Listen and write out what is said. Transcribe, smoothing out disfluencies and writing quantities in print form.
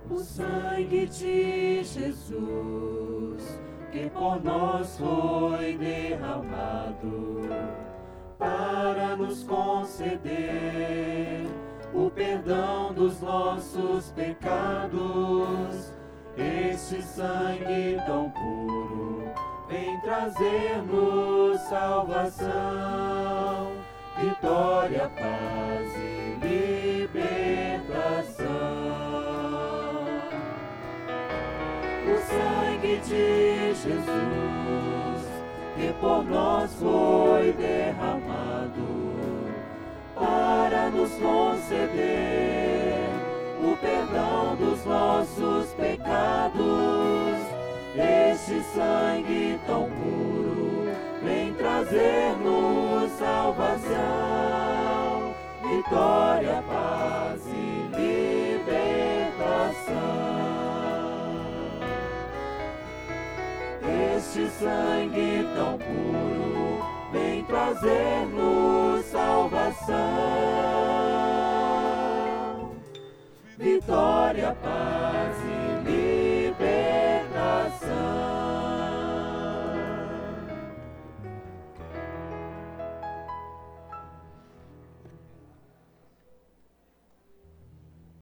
O sangue de Jesus, que por nós foi derramado, para nos conceder o perdão dos nossos pecados. Este sangue tão puro vem trazer-nos salvação, vitória, paz e libertação. O sangue de Jesus, que por nós foi derramado, para nos conceder o perdão dos nossos pecados. Este sangue tão puro vem trazer-nos salvação, vitória, paz e libertação. Este sangue tão puro vem trazer-nos salvação, vitória, paz e